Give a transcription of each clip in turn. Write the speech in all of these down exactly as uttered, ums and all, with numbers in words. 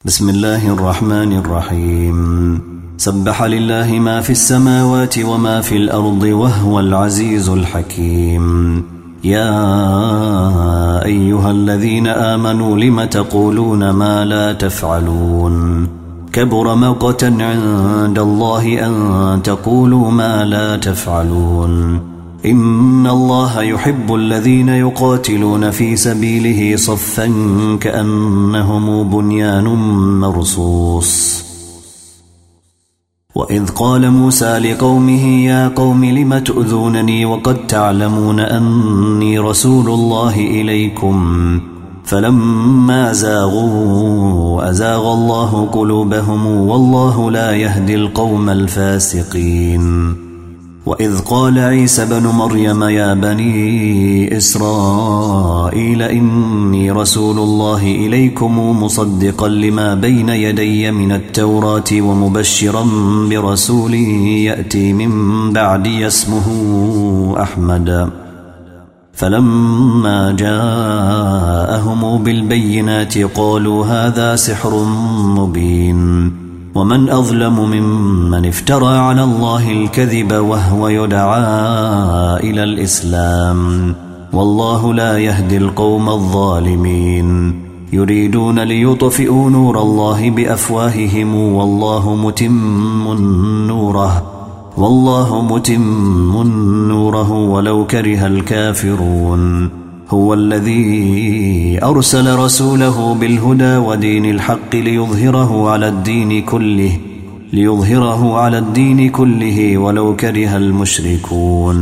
بسم الله الرحمن الرحيم سبح لله ما في السماوات وما في الأرض وهو العزيز الحكيم. يا أيها الذين آمنوا لم تقولون ما لا تفعلون كبر مقتا عند الله أن تقولوا ما لا تفعلون. إن الله يحب الذين يقاتلون في سبيله صفا كأنهم بنيان مرصوص. وإذ قال موسى لقومه يا قوم لم تؤذونني وقد تعلمون أني رسول الله إليكم فلما زاغوا أزاغ الله قلوبهم والله لا يهدي القوم الفاسقين. وإذ قال عيسى بن مريم يا بني إسرائيل إني رسول الله إليكم مصدقا لما بين يدي من التوراة ومبشرا برسول يأتي من بعدي اسمه أحمد. فلما جاءهم بالبينات قالوا هذا سحر مبين. ومن أظلم ممن افترى على الله الكذب وهو يدعى إلى الإسلام والله لا يهدي القوم الظالمين. يريدون ليطفئوا نور الله بأفواههم والله متم نوره والله متم نوره ولو كره الكافرون. هو الذي أرسل رسوله بالهدى ودين الحق ليظهره على الدين كله ليظهره على الدين كله ولو كره المشركون.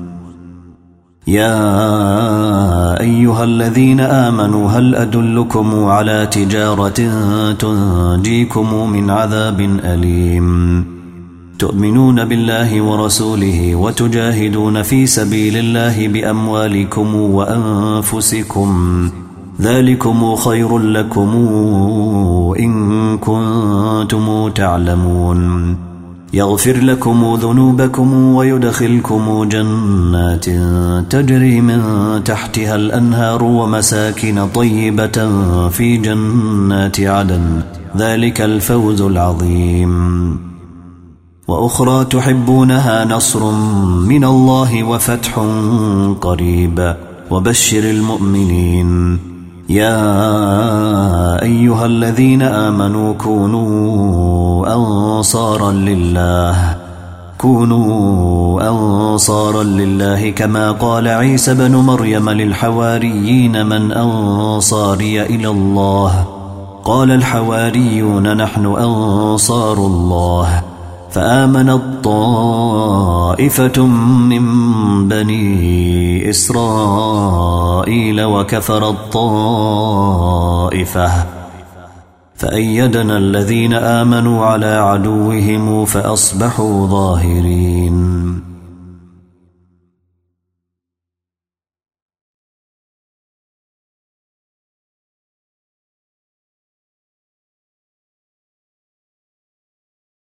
يا أيها الذين آمنوا هل أدلكم على تجارة تنجيكم من عذاب أليم تؤمنون بالله ورسوله وتجاهدون في سبيل الله بأموالكم وأنفسكم ذلكم خير لكم إن كنتم تعلمون. يغفر لكم ذنوبكم ويدخلكم جنات تجري من تحتها الأنهار ومساكن طيبة في جنات عدن ذلك الفوز العظيم. وأخرى تحبونها نصر من الله وفتح قريب وبشر المؤمنين. يا أيها الذين آمنوا كونوا أنصارا لله كونوا أنصارا لله كما قال عيسى بن مريم للحواريين من أنصاري إلى الله قال الحواريون نحن أنصار الله فآمنت طائفة من بني إسرائيل وكفرت طائفة فأيدنا الذين آمنوا على عدوهم فأصبحوا ظاهرين.